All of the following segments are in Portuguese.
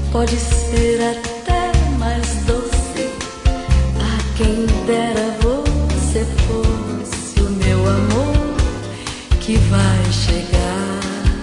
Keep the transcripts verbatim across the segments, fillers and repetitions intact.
pode ser até mais doce. Ah, quem dera você fosse o meu amor que vai chegar.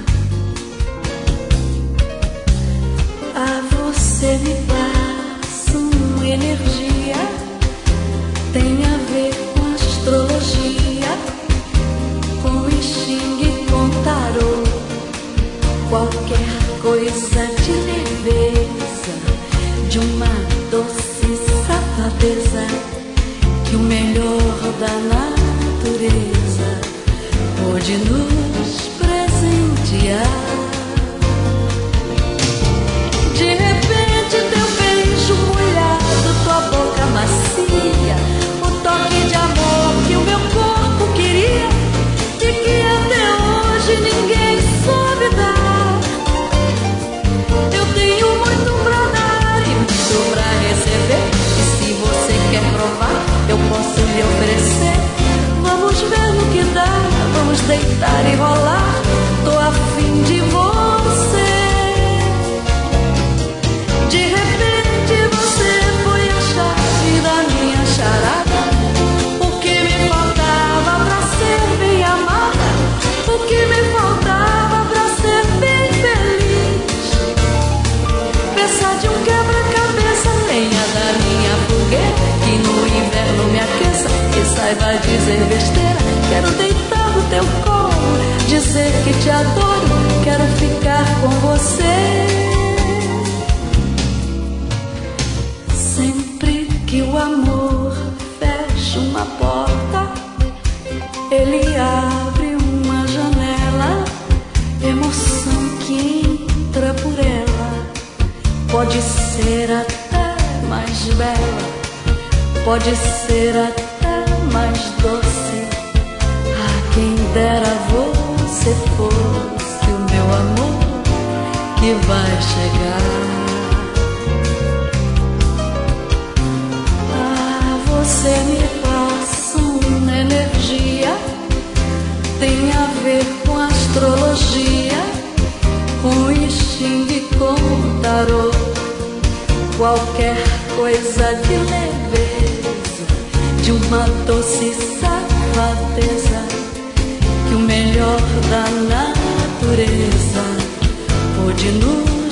Ah, você me passa uma energia, tem a ver com astrologia, com I Ching e com tarô. Qualquer coisa de leveza, de uma doce safadeza, que o melhor da natureza pôde nos presentear. De repente teu beijo molhado, tua boca macia, o toque de amor que o meu corpo queria e que até hoje ninguém soube dar. Eu tenho muito pra dar e muito pra receber, e se você quer provar, eu posso lhe oferecer. Vamos ver no que dá, vamos deitar e rolar, tô afim de você. De repente você foi a chave da minha charada, o que me faltava pra ser bem amada, o que me faltava pra ser bem feliz. Peça de um quebra-cabeça, lenha da minha fogueira, que no inverno me aqueça e saiba dizer besteira. Quero deitar no teu colo, dizer que te adoro, quero ficar com você. Sempre que o amor fecha uma porta, ele abre uma janela. Emoção que entra por ela pode ser até mais bela, pode ser até mais doce. Ah, quem dera você fosse o meu amor que vai chegar. Você me passa uma energia, tem a ver com astrologia, com I Ching e com tarô. Qualquer coisa de leveza, de uma doce safadeza, que o melhor da natureza pôde nos